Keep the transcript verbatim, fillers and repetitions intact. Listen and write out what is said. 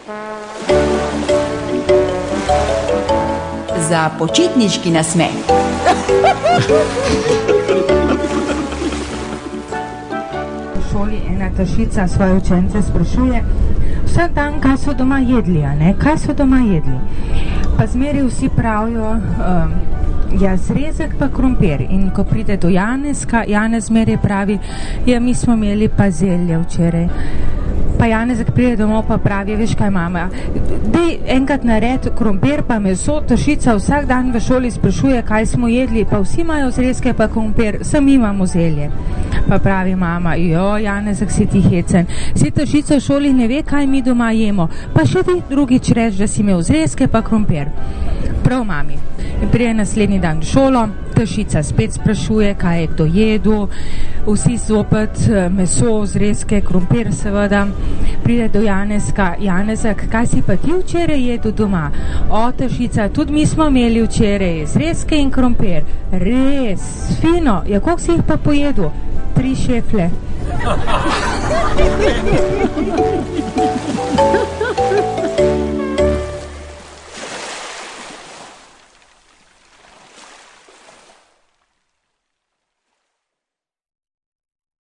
Za počitniški nasmeh. V šoli ena tašica svoje učence sprašuje vsak dan, kaj so doma jedli, a ne? Kaj so doma jedli? Pa zmeri vsi pravijo, um, ja, zrezek pa krompir. In ko pride do Janezka, Janez zmeri pravi, ja, mi smo imeli pa zelje včeraj. Pa Janezek pride domov pa pravi, veš kaj, mama, dej enkrat nared krompir pa meso, tašica vsak dan v šoli sprašuje, kaj smo jedli, pa vsi imajo zrezke pa krompir, sami imamo zelje. Pa pravi mama, jo, Janezek, si ti hecen, si tašica v šoli ne ve, kaj mi doma jemo, pa še ti drugič reč, da si imel zrezke pa krompir. Prav, mami. In prije naslednji dan v šolo, tašica spet sprašuje, kaj je kdo jedel, vsi zopet meso, zrezke, krompir seveda. Pride do Janezka, Janezek, kaj si pa ti včeraj jedel doma? O, tašica, tudi mi smo imeli včeraj zrezke in krompir. Res, fino, ja, koliko si jih pa pojedel? Tri šefle.